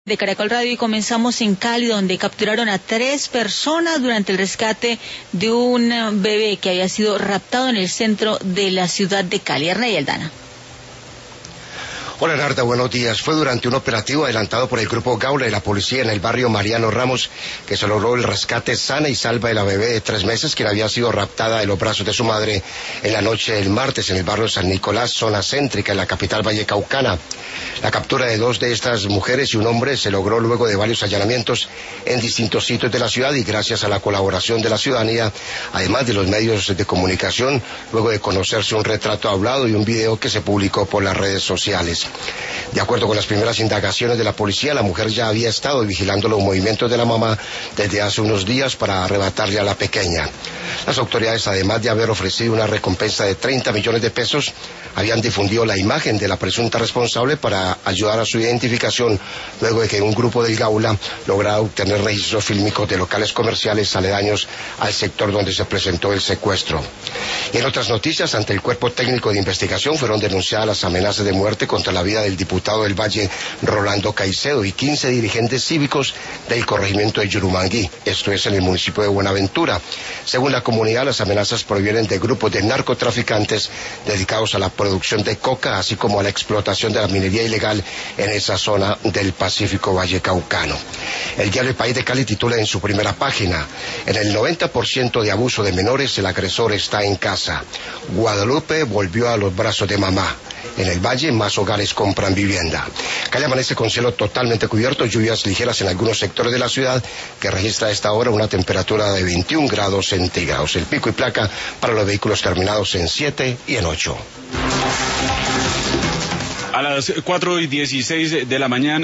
De Caracol Radio y comenzamos en Cali, donde capturaron a 3 personas durante el rescate de un bebé que había sido raptado en el centro de la ciudad de Cali. Arney Aldana. Hola Narda, buenos días. Fue durante un operativo adelantado por el Grupo Gaula de la policía en el barrio Mariano Ramos que se logró el rescate sana y salva de la bebé de 3 meses, quien había sido raptada de los brazos de su madre en la noche del martes en el barrio San Nicolás, zona céntrica en la capital vallecaucana. La captura de 2 de estas mujeres y un hombre se logró luego de varios allanamientos en distintos sitios de la ciudad y gracias a la colaboración de la ciudadanía, además de los medios de comunicación, luego de conocerse un retrato hablado y un video que se publicó por las redes sociales. De acuerdo con las primeras indagaciones de la policía, la mujer ya había estado vigilando los movimientos de la mamá desde hace unos días para arrebatarle a la pequeña. Las autoridades, además de haber ofrecido una recompensa de 30 millones de pesos, habían difundido la imagen de la presunta responsable para ayudar a su identificación, luego de que un grupo del Gaula lograra obtener registros fílmicos de locales comerciales aledaños al sector donde se presentó el secuestro. Y en otras noticias, ante el Cuerpo Técnico de Investigación fueron denunciadas las amenazas de muerte contra la vida del diputado del Valle, Rolando Caicedo, y 15 dirigentes cívicos del corregimiento de Yurumangui, esto es en el municipio de Buenaventura. Según la comunidad, las amenazas provienen de grupos de narcotraficantes dedicados a la producción de coca, así como a la explotación de la minería ilegal en esa zona del Pacífico vallecaucano. El diario El País de Cali titula en su primera página: en el 90% de abuso de menores, el agresor está en casa. Guadalupe volvió a los brazos de mamá. En el Valle, más hogares compran vivienda. Cali amanece con cielo totalmente cubierto, lluvias ligeras en algunos sectores de la ciudad, que registra a esta hora una temperatura de 21 grados centígrados. El pico y placa para los vehículos terminados en 7 y en 8. A las 4:16 de la mañana.